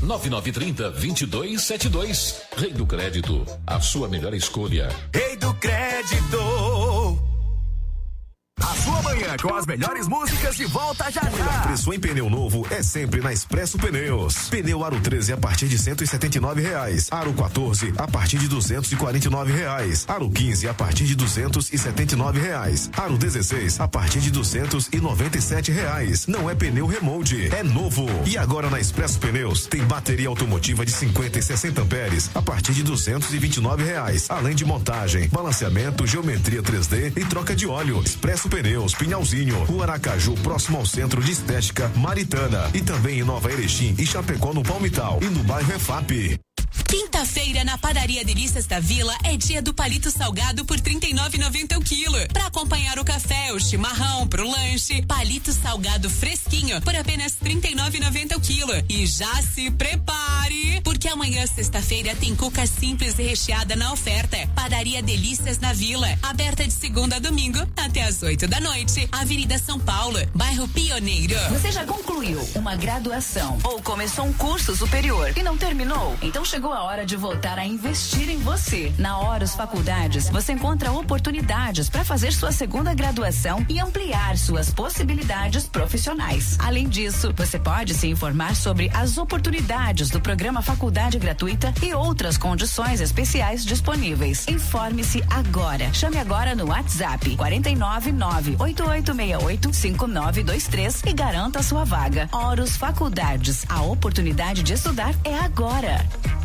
99930-2272. Rei do Crédito, a sua melhor escolha.
Rei do Crédito.
A sua manhã com as melhores músicas de volta já já.
Preço em pneu novo é sempre na Expresso Pneus. Pneu Aro 13 a partir de R$179. Aro 14 a partir de R$249. Aro 15 a partir de R$279. Aro 16 a partir de R$297. Não é pneu remold, é novo. E agora na Expresso Pneus tem bateria automotiva de 50 e 60 amperes a partir de R$229. Além de montagem, balanceamento, geometria 3D e troca de óleo. Expresso Pneus, Pinhalzinho, Rua Aracaju, próximo ao Centro de Estética Maritana. E também em Nova Erechim e Chapecó, no Palmital. E no bairro EFAP.
Quinta-feira na Padaria Delícias da Vila é dia do palito salgado por R$39,90 o quilo. Para acompanhar o café, o chimarrão, pro lanche, palito salgado fresquinho por apenas R$39,90 o quilo. E já se prepare, porque amanhã, sexta-feira, tem cuca simples e recheada na oferta. Padaria Delícias na Vila, aberta de segunda a domingo até às 8 da noite. Avenida São Paulo, bairro Pioneiro.
Você já concluiu uma graduação ou começou um curso superior e não terminou? Então chegou a hora de voltar a investir em você. Na Horus Faculdades, você encontra oportunidades para fazer sua segunda graduação e ampliar suas possibilidades profissionais. Além disso, você pode se informar sobre as oportunidades do programa Faculdade Gratuita e outras condições especiais disponíveis. Informe-se agora. Chame agora no WhatsApp 499-8868-5923 e garanta sua vaga. Horus Faculdades. A oportunidade de estudar é agora.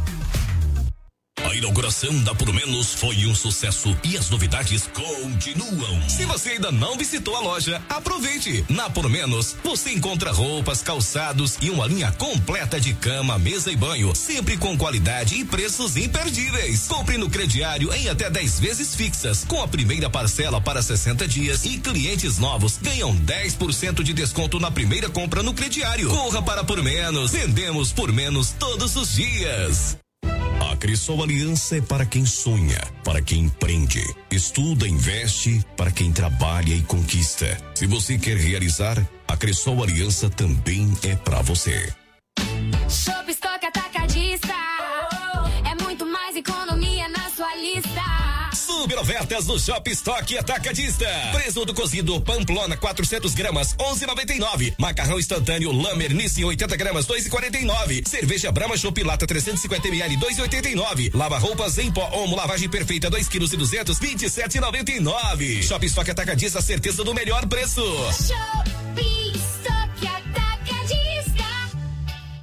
A inauguração da Por Menos foi um sucesso e as novidades continuam. Se você ainda não visitou a loja, aproveite. Na Por Menos, você encontra roupas, calçados e uma linha completa de cama, mesa e banho, sempre com qualidade e preços imperdíveis. Compre no crediário em até 10 vezes fixas, com a primeira parcela para 60 dias e clientes novos ganham 10% de desconto na primeira compra no crediário. Corra para Por Menos. Vendemos por menos todos os dias. A Cressol Aliança é para quem sonha, para quem empreende, estuda, investe, para quem trabalha e conquista. Se você quer realizar, a Cressol Aliança também é para você.
Shop Stock Atacadista. É muito mais economia na sua lista.
Super ofertas no Shop Stock Atacadista. Presunto cozido Pamplona 400 gramas 11,99. Macarrão instantâneo Lamer Nissin 80 gramas 2,49. Cerveja Brahma Chopp Lata 350 ml 2,89. Lava roupas em pó Omo lavagem perfeita 2 kg e 200 27,99. Shop Stock Atacadista, certeza do melhor preço.
Shop Stock Atacadista.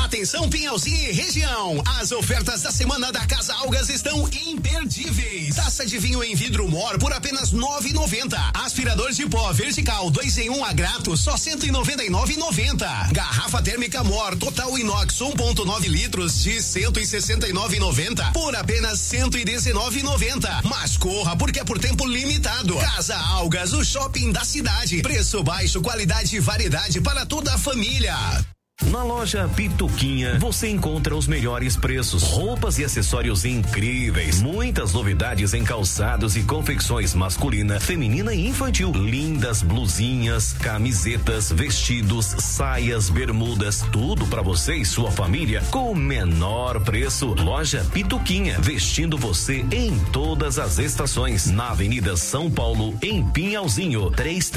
Atenção Pinhalzinho e região, as ofertas da semana da Casa Algas estão imperdíveis. Taça de vinho em vidro Mor por apenas R$ 9,90. Aspirador de pó vertical 2 em 1 a grátis só R$ 199,90. Garrafa térmica Mor total inox 1,9 litros de R$ 169,90 por apenas R$ 119,90. Mas corra porque é por tempo limitado. Casa Algas, o shopping da cidade. Preço baixo, qualidade e variedade para toda a família.
Na loja Pituquinha, você encontra os melhores preços, roupas e acessórios incríveis, muitas novidades em calçados e confecções masculina, feminina e infantil, lindas blusinhas, camisetas, vestidos, saias, bermudas, tudo para você e sua família com o menor preço. Loja Pituquinha, vestindo você em todas as estações, na Avenida São Paulo, em Pinhalzinho,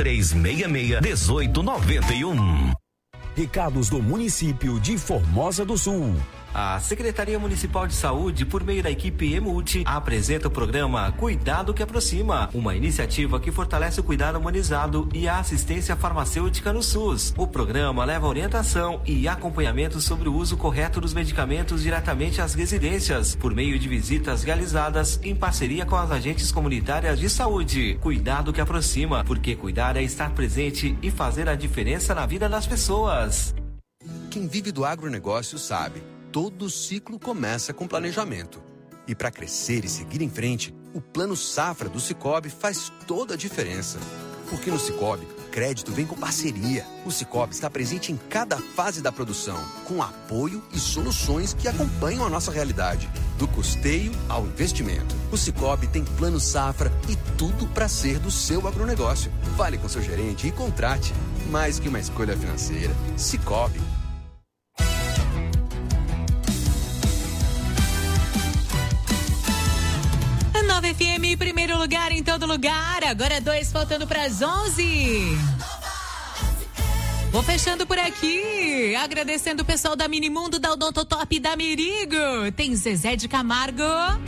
3366-1891.
Recados do município de Formosa do Sul.
A Secretaria Municipal de Saúde, por meio da equipe EMULTI, apresenta o programa Cuidado que Aproxima, uma iniciativa que fortalece o cuidado humanizado e a assistência farmacêutica no SUS. O programa leva orientação e acompanhamento sobre o uso correto dos medicamentos diretamente às residências, por meio de visitas realizadas em parceria com as agentes comunitárias de saúde. Cuidado que aproxima, porque cuidar é estar presente e fazer a diferença na vida das pessoas.
Quem vive do agronegócio sabe. Todo ciclo começa com planejamento. E para crescer e seguir em frente, o Plano Safra do Sicoob faz toda a diferença. Porque no Sicoob, crédito vem com parceria. O Sicoob está presente em cada fase da produção, com apoio e soluções que acompanham a nossa realidade, do custeio ao investimento. O Sicoob tem Plano Safra e tudo para ser do seu agronegócio. Fale com seu gerente e contrate. Mais que uma escolha financeira, Sicoob.
9 FM, primeiro lugar em todo lugar. Agora 2 faltando para as 11. Vou fechando por aqui, agradecendo o pessoal da Minimundo, da Odontotop e da Merigo. Tem Zezé de Camargo.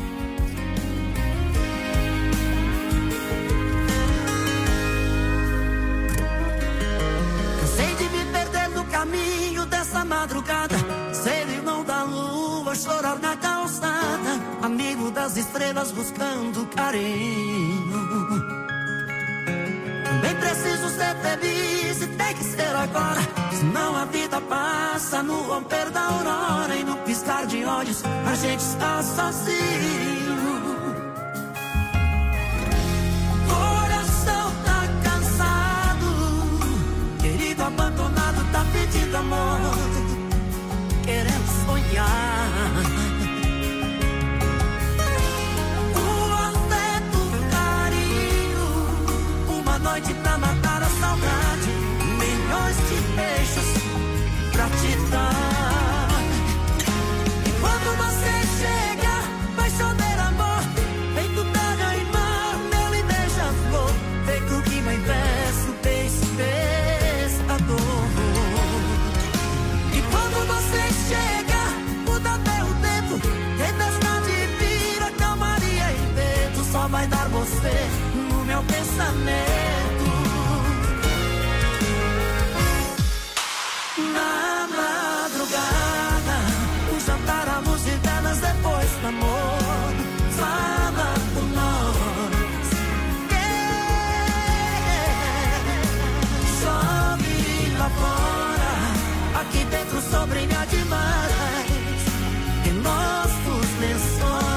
Cansei de me perder no caminho dessa madrugada, ser irmão da lua, chorar na calçada, amigo das estrelas buscando carinho. Também preciso ser feliz e tem que ser agora, senão a vida passa no romper da aurora e no piscar de olhos a gente está sozinho. Coração tá cansado, querido abandonado, tá pedindo amor, querendo sonhar. Noite pra matar a saudade, milhões de beijos pra te dar. E quando você chega, vai chover amor, feito terra e mar, mel e beija-flor, feito rima em verso, beijo, pescador. E quando você chega, muda até o tempo, tempestade vira calmaria e vento, só vai dar você no meu pensamento. Na madrugada, o jantar, a luz de velas depois do amor. Fala por nós. Chove lá fora, aqui dentro só brilha demais em nossos lençóis.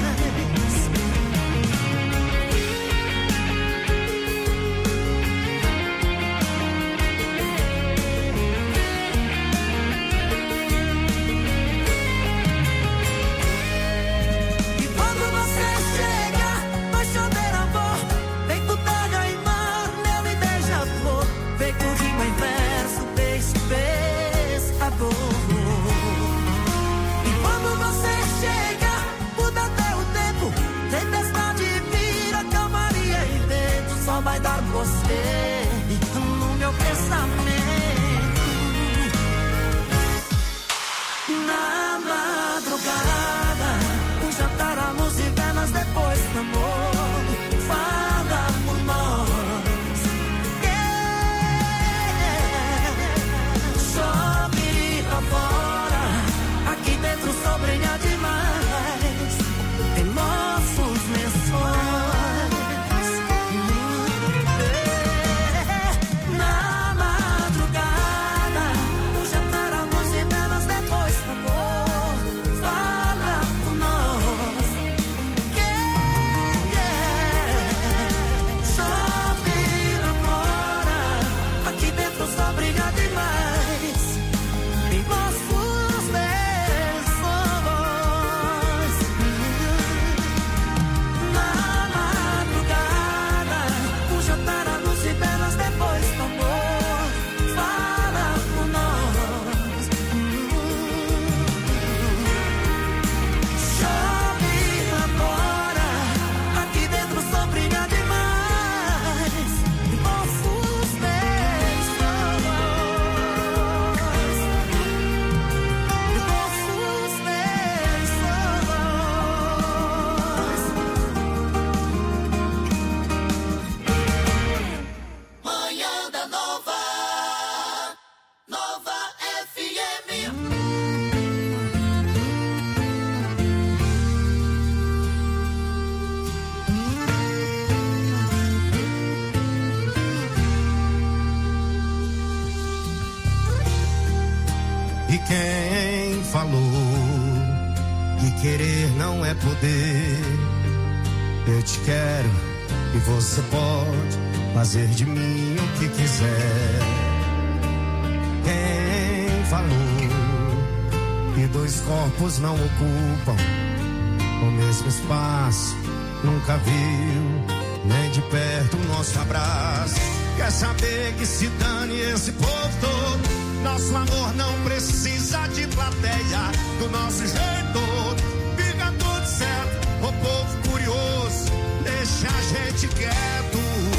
E quando você chega, muda até o tempo, tempestade vira calmaria e vento, só vai dar você no meu pensamento. Na madrugada, o jantar, a luz e velas depois do amor. Fala por nós. Fora,
E quem falou que querer não é poder? Eu te quero e você pode fazer de mim o que quiser. Quem falou que dois corpos não ocupam o mesmo espaço? Nunca viu nem de perto o nosso abraço. Quer saber que se dane esse povo todo? Nosso amor não precisa de plateia. Do nosso jeito fica tudo certo. O povo curioso deixa a gente quieto.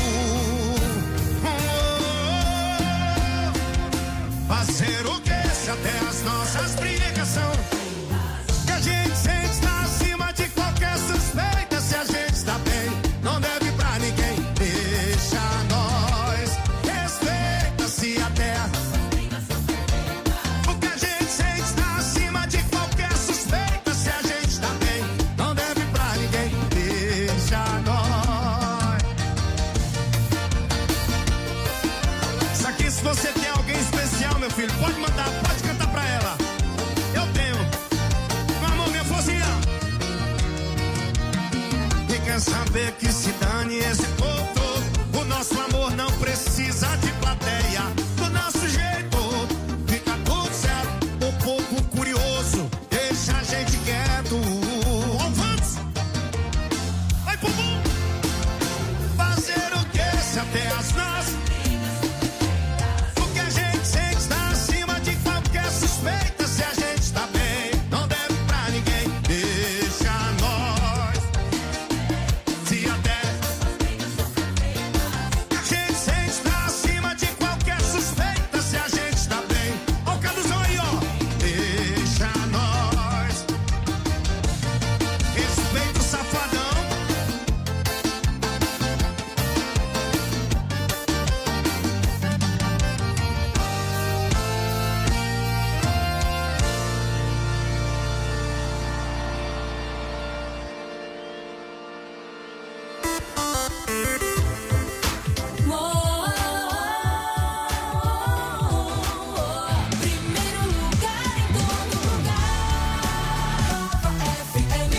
Fazer o que se até as nossas brigas são que a gente sente estar acima de qualquer suspeita. Se a gente está bem, não deve pra ninguém. Deixa nós, respeita-se a terra. O que a gente sente está acima de qualquer suspeita. Se a gente está bem, não deve pra ninguém. Deixa nós. Isso aqui, se você tem alguém especial, meu filho, pode mandar, pode cantar pra ela. Eu tenho. Com a mão, minha florzinha. E quer saber que se dane esse povo todo? O nosso amor não precisa de plateia. Do nosso jeito fica tudo certo. O povo curioso deixa a gente quieto. Vamos! Vai, bumbum! Fazer o que se até as nossas? O que a gente sente está acima de qualquer suspeita. Se a gente está bem, não deve pra ninguém. Deixa nós. Se até a gente sente está acima de qualquer suspeita. Se a gente está bem, ó o Caduzão aí, ó. Deixa nós. Respeita o safadão.
Primeiro lugar em todo lugar. FM.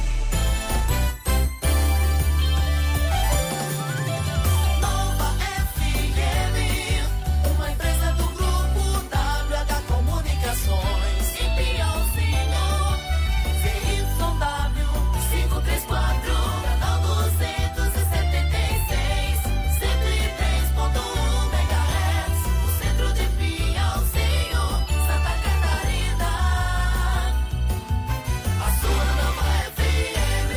Nova FM. Uma empresa do grupo WH Comunicações. Em Piauzinho. ZYW 534. Canal 276. 103.1 MHz. No centro de Piauzinho, Santa Catarina. A sua Nova FM.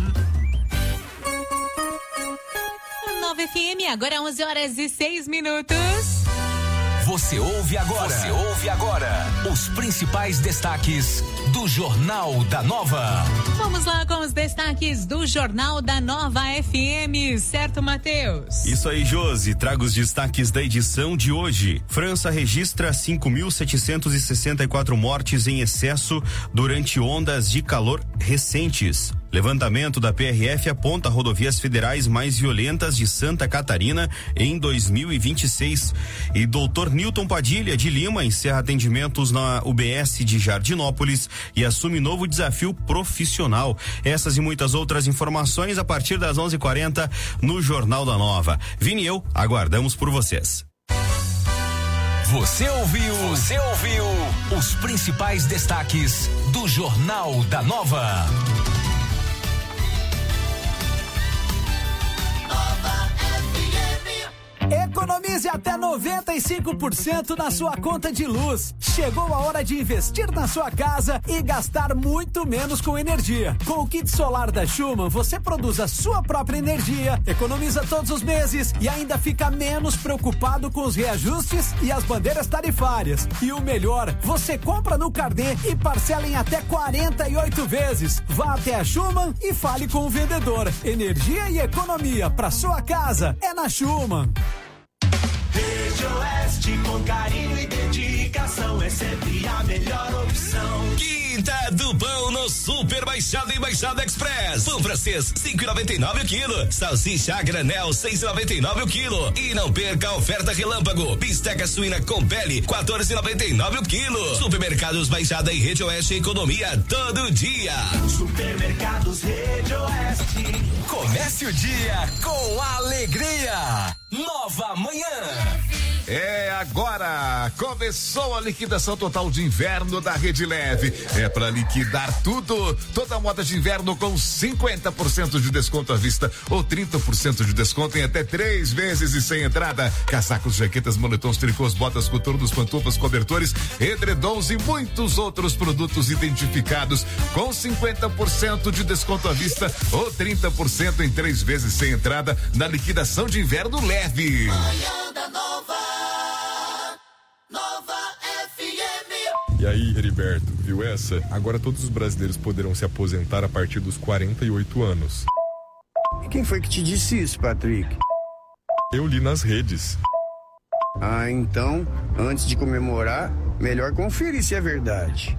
Nova FM, agora 11h06.
Você ouve agora os principais destaques do Jornal da Nova.
Vamos lá com os destaques do Jornal da Nova FM, certo, Matheus?
Isso aí, Josi. Trago os destaques da edição de hoje. França registra 5.764 mortes em excesso durante ondas de calor recentes. Levantamento da PRF aponta rodovias federais mais violentas de Santa Catarina em 2026. E Dr. Newton Padilha de Lima encerra atendimentos na UBS de Jardinópolis e assume novo desafio profissional. Essas e muitas outras informações a partir das 11h40 no Jornal da Nova. Vini e eu aguardamos por vocês.
Você ouviu os principais destaques do Jornal da Nova.
Economize até 95% na sua conta de luz. Chegou a hora de investir na sua casa e gastar muito menos com energia. Com o kit solar da Schumann, você produz a sua própria energia, economiza todos os meses e ainda fica menos preocupado com os reajustes e as bandeiras tarifárias. E o melhor, você compra no carnê e parcela em até 48 vezes. Vá até a Schumann e fale com o vendedor. Energia e economia para sua casa é na Schumann.
Hey.
Rede Oeste, com carinho e dedicação, é sempre a melhor opção.
Quinta do Pão no Super Baixada e Baixada Express. Pão francês, 5,99 o quilo. Salsicha a granel, 6,99 o quilo. E não perca a oferta relâmpago. Bisteca suína com pele, 14,99 o quilo. Supermercados Baixada e Rede Oeste, economia todo dia.
Supermercados Rede Oeste.
Comece o dia com alegria. Nova Manhã.
É agora, começou a liquidação total de inverno da Rede Leve. É para liquidar tudo, toda a moda de inverno com 50% de desconto à vista ou 30% de desconto em até 3 vezes e sem entrada. Casacos, jaquetas, moletons, tricôs, botas, coturnos, pantufas, cobertores, edredons e muitos outros produtos identificados com 50% de desconto à vista ou 30% em 3 vezes sem entrada na liquidação de inverno Leve.
Manhã da Nova FM.
E aí, Heriberto, viu essa? Agora todos os brasileiros poderão se aposentar a partir dos 48 anos.
E quem foi que te disse isso, Patrick?
Eu li nas redes.
Ah, então, antes de comemorar, melhor conferir se é verdade.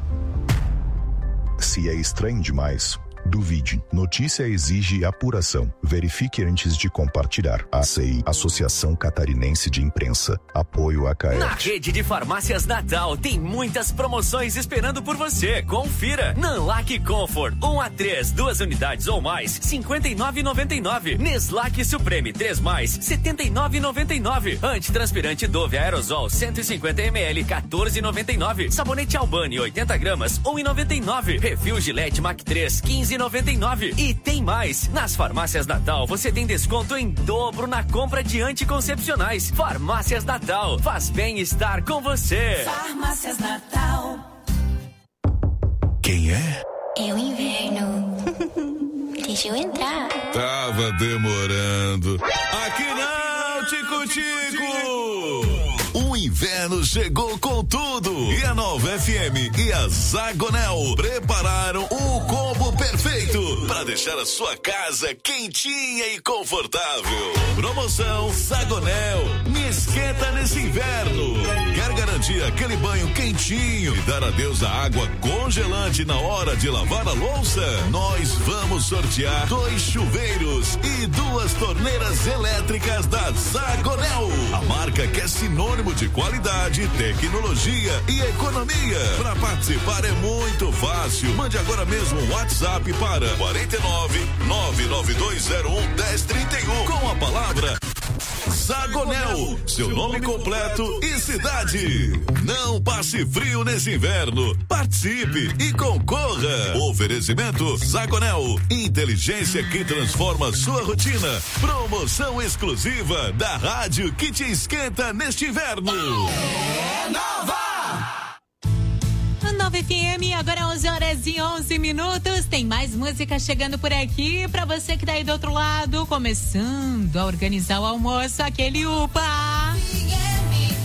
Se é estranho demais, duvide. Notícia exige apuração. Verifique antes de compartilhar. ACI, Associação Catarinense de Imprensa. Apoio a CAET.
Na rede de farmácias Natal tem muitas promoções esperando por você. Confira. Nanlac Comfort 1A3, 2 unidades ou mais, R$ 59,99. Neslac Supreme 3+, R$ 79,99. Antitranspirante Dove Aerosol 150 ml, R$ 14,99. Sabonete Albani 80 gramas, R$ 1,99. Refil Gillette Mac 3, R$ 15,99. E tem mais. Nas farmácias Natal você tem desconto em dobro na compra de anticoncepcionais. Farmácias Natal, faz bem estar com você.
Farmácias Natal.
Quem é?
É o inverno. Deixa eu entrar.
Tava demorando. Aqui não, Tico-Tico! O inverno chegou com tudo. E a Nova FM e a Zagonel prepararam o combo perfeito para deixar a sua casa quentinha e confortável. Promoção Zagonel. Me esquenta nesse inverno. Quer garantir aquele banho quentinho e dar adeus à água congelante na hora de lavar a louça? Nós vamos sortear 2 chuveiros e 2 torneiras elétricas da Zagonel. A marca que é sinônimo de qualidade, tecnologia e economia. Para participar é muito fácil. Mande agora mesmo um WhatsApp para 49 99201 1031 com a palavra Zagonel, seu nome completo e cidade. Não passe frio nesse inverno. Participe e concorra. Oferecimento Zagonel, inteligência que transforma sua rotina. Promoção exclusiva da rádio que te esquenta neste inverno.
É Nova!
Nova FM, agora 11h11. Tem mais música chegando por aqui pra você que tá aí do outro lado, começando a organizar o almoço, aquele UPA.
FM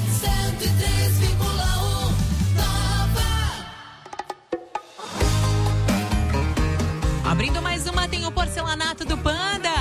103,1 Nova.
Abrindo mais uma, tem o porcelanato do Panda.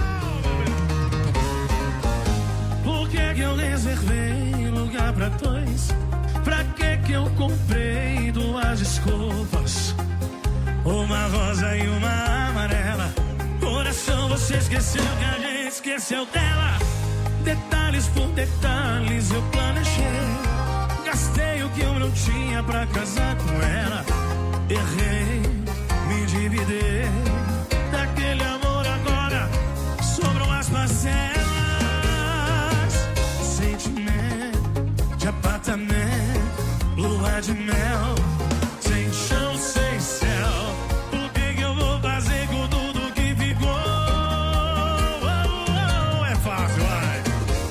Por que eu reservei lugar pra 2? Pra que eu comprei 2 escovas? Uma rosa e uma amarela. Coração, você esqueceu que a gente esqueceu dela. Detalhes por detalhes eu planejei. Gastei o que eu não tinha pra casar com ela. Errei, me endividei. Daquele amor agora sobram as parcelas. Sentimento de apartamento, lua de mel,